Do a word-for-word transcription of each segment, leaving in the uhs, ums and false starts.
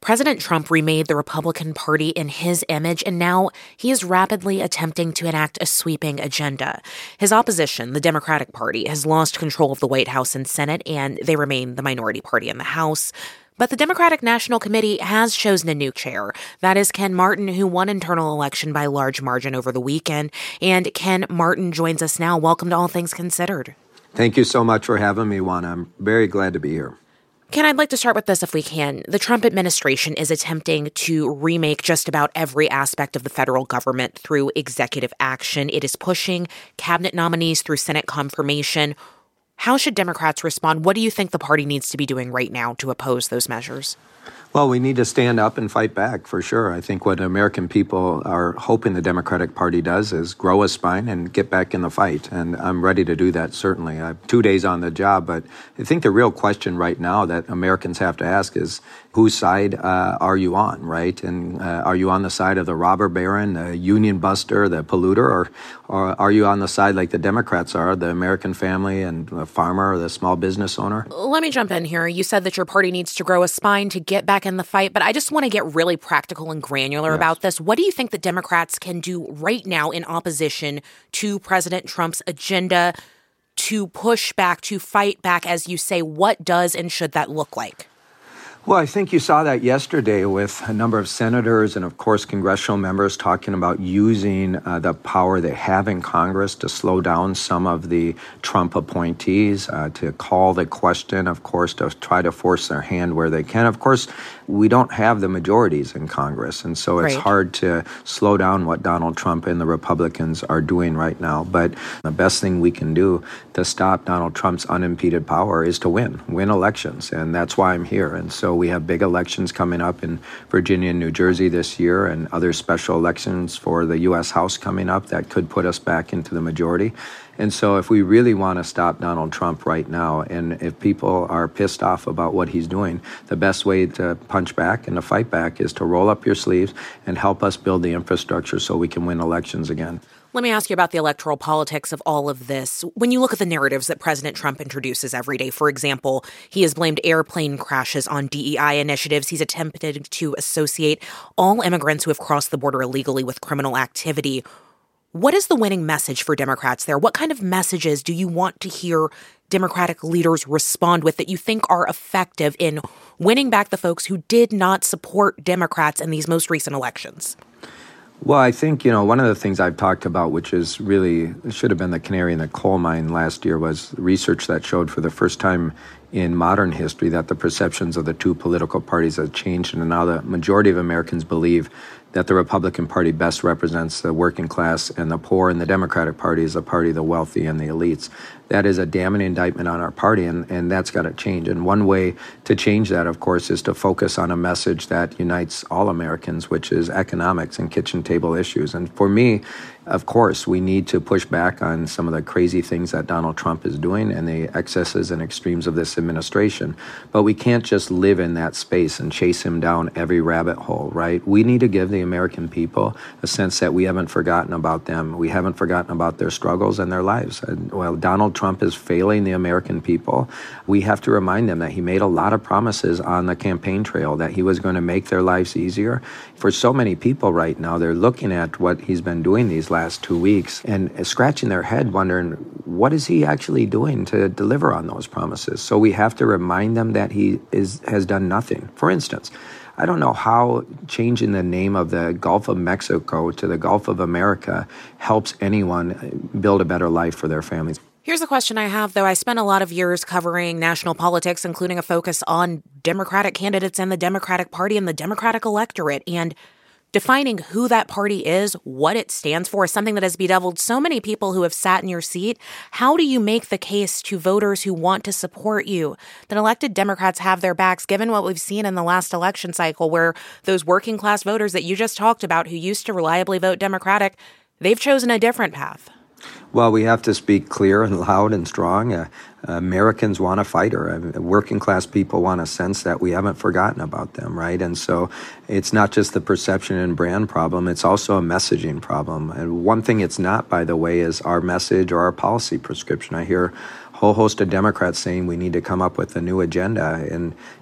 President Trump remade the Republican Party in his image, and now he is rapidly attempting to enact a sweeping agenda. His opposition, the Democratic Party, has lost control of the White House and Senate, and they remain the minority party in the House. But the Democratic National Committee has chosen a new chair. That is Ken Martin, who won internal election by large margin over the weekend. And Ken Martin joins us now. Welcome to All Things Considered. Thank you so much for having me, Juan. I'm very glad to be here. Ken, I'd like to start with this if we can. The Trump administration is attempting to remake just about every aspect of the federal government through executive action. It is pushing cabinet nominees through Senate confirmation. How should Democrats respond? What do you think the party needs to be doing right now to oppose those measures? Well, we need to stand up and fight back, for sure. I think what American people are hoping the Democratic Party does is grow a spine and get back in the fight. And I'm ready to do that, certainly. I have two days on the job, but I think the real question right now that Americans have to ask is, whose side uh, are you on, right? And uh, are you on the side of the robber baron, the union buster, the polluter, or, or are you on the side like the Democrats are, the American family and the farmer or the small business owner? Let me jump in here. You said that your party needs to grow a spine to get back in the fight, but I just want to get really practical and granular yes. about this. What do you think that Democrats can do right now in opposition to President Trump's agenda to push back, to fight back, as you say? What does and should that look like? Well, I think you saw that yesterday with a number of senators and, of course, congressional members talking about using uh, the power they have in Congress to slow down some of the Trump appointees, uh, to call the question, of course, to try to force their hand where they can. Of course, we don't have the majorities in Congress, and so it's right. hard to slow down what Donald Trump and the Republicans are doing right now. But the best thing we can do to stop Donald Trump's unimpeded power is to win, win elections, and that's why I'm here. And so we have big elections coming up in Virginia and New Jersey this year, and other special elections for the U S House coming up that could put us back into the majority. And so if we really want to stop Donald Trump right now, and if people are pissed off about what he's doing, the best way to punch back and to fight back is to roll up your sleeves and help us build the infrastructure so we can win elections again. Let me ask you about the electoral politics of all of this. When you look at the narratives that President Trump introduces every day, for example, he has blamed airplane crashes on D E I initiatives. He's attempted to associate all immigrants who have crossed the border illegally with criminal activity. What is the winning message for Democrats there? What kind of messages do you want to hear Democratic leaders respond with that you think are effective in winning back the folks who did not support Democrats in these most recent elections? Well, I think, you know, one of the things I've talked about, which is really should have been the canary in the coal mine last year, was research that showed for the first time in modern history that the perceptions of the two political parties have changed, and now the majority of Americans believe that the Republican Party best represents the working class and the poor, and the Democratic Party is the party of the wealthy and the elites. That is a damning indictment on our party, and, and that's got to change. And one way to change that, of course, is to focus on a message that unites all Americans, which is economics and kitchen table issues. And for me, of course, we need to push back on some of the crazy things that Donald Trump is doing and the excesses and extremes of this administration. But we can't just live in that space and chase him down every rabbit hole, right? We need to give the American people a sense that we haven't forgotten about them. We haven't forgotten about their struggles and their lives. And while Donald Trump is failing the American people, we have to remind them that he made a lot of promises on the campaign trail, that he was going to make their lives easier. For so many people right now, they're looking at what he's been doing these last two weeks and scratching their head wondering, what is he actually doing to deliver on those promises? So we have to remind them that he is has done nothing. For instance, I don't know how changing the name of the Gulf of Mexico to the Gulf of America helps anyone build a better life for their families. Here's a question I have, though. I spent a lot of years covering national politics, including a focus on Democratic candidates and the Democratic Party and the Democratic electorate. And defining who that party is, what it stands for, is something that has bedeviled so many people who have sat in your seat. How do you make the case to voters who want to support you that elected Democrats have their backs, given what we've seen in the last election cycle, where those working class voters that you just talked about who used to reliably vote Democratic, they've chosen a different path? Well, we have to speak clear and loud and strong. Uh, Americans want a fighter. Uh, working class people want a sense that we haven't forgotten about them, right? And so it's not just the perception and brand problem, it's also a messaging problem. And one thing it's not, by the way, is our message or our policy prescription. I hear a whole host of Democrats saying we need to come up with a new agenda. And you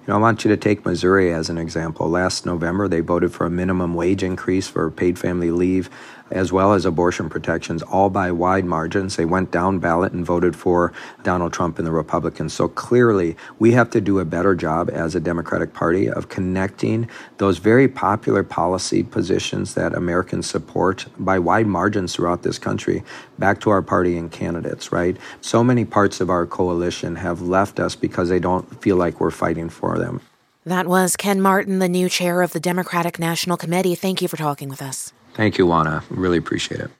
know, I want you to take Missouri as an example. Last November, they voted for a minimum wage increase for paid family leave, as well as abortion protections, all by wide margins. They went down ballot and voted for Donald Trump and the Republicans. So clearly, we have to do a better job as a Democratic Party of connecting those very popular policy positions that Americans support by wide margins throughout this country back to our party and candidates, right? So many parts of our coalition have left us because they don't feel like we're fighting for them. That was Ken Martin, the new chair of the Democratic National Committee. Thank you for talking with us. Thank you, Juana. Really appreciate it.